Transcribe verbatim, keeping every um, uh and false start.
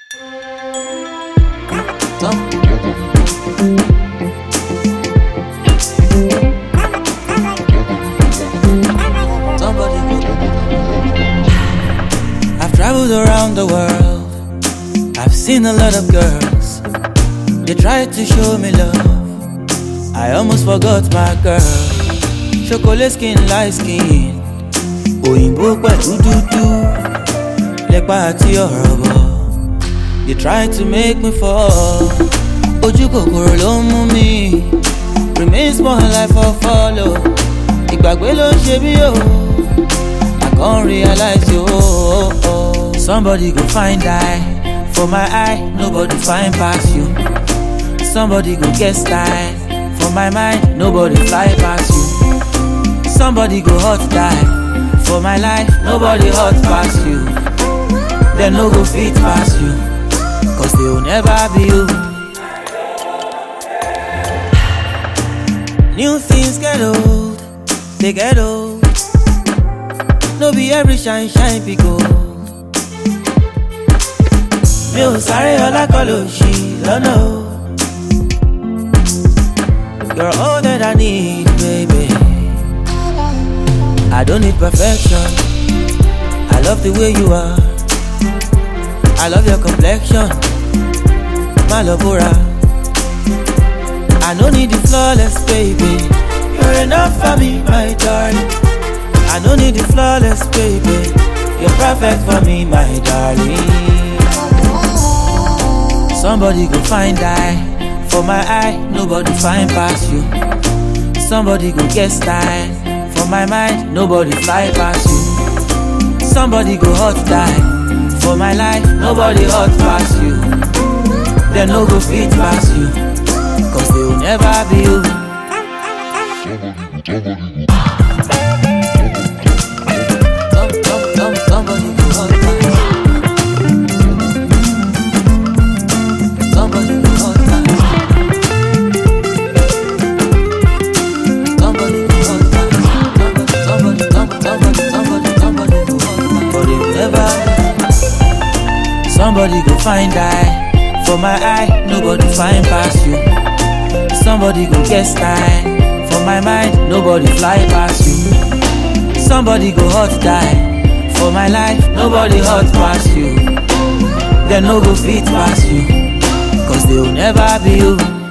I've traveled around the world. I've seen a lot of girls. They tried to show me love. I almost forgot my girl. Chocolate skin, light skin. Òyìnbó pẹ̀lú dúdú. Lẹ́pa àti ọ̀rọ̀bọ̀. They tried to make me fall. Ojú kòkòrò ló ń mú mi. Remain small life for follow. Ìgbàgbé ló ń ṣe mí o. I can't realize you. Oh, oh, oh. Somebody go find eye. For my eye, nobody find past you. Somebody go get style. For my mind, nobody fly past you. Somebody go hot die. For my life, nobody hot past you. They no go fit past you. Cause they will never be you. New things get old. They get old. No be every shine shine be gold. Mi ò sáré ọlá kọ́ ló ṣì lọ́nà o. You're all that I need, baby. I don't need perfection. I love the way you are. I love your complexion. My Labora. I don't need the flawless, baby. You're enough for me, my darling. I don't need the flawless, baby. You're perfect for me, my darling. Somebody go find eye. For my eye, nobody find past you. Somebody go get style. For my mind, nobody fly past you. Somebody go hot die. For my life, nobody hot past you. They no go fit past you. Cause they will never be you. Somebody go hot die. Somebody go hot die. Somebody go hot die. Somebody, somebody, somebody, somebody go hot die. But they will never. Somebody go find eye. For my eye, nobody find past you. Somebody go get style. For my mind, nobody fly past you. Somebody go hot die. For my life, nobody hot past you. They no go fit past you. Cause they will never be you.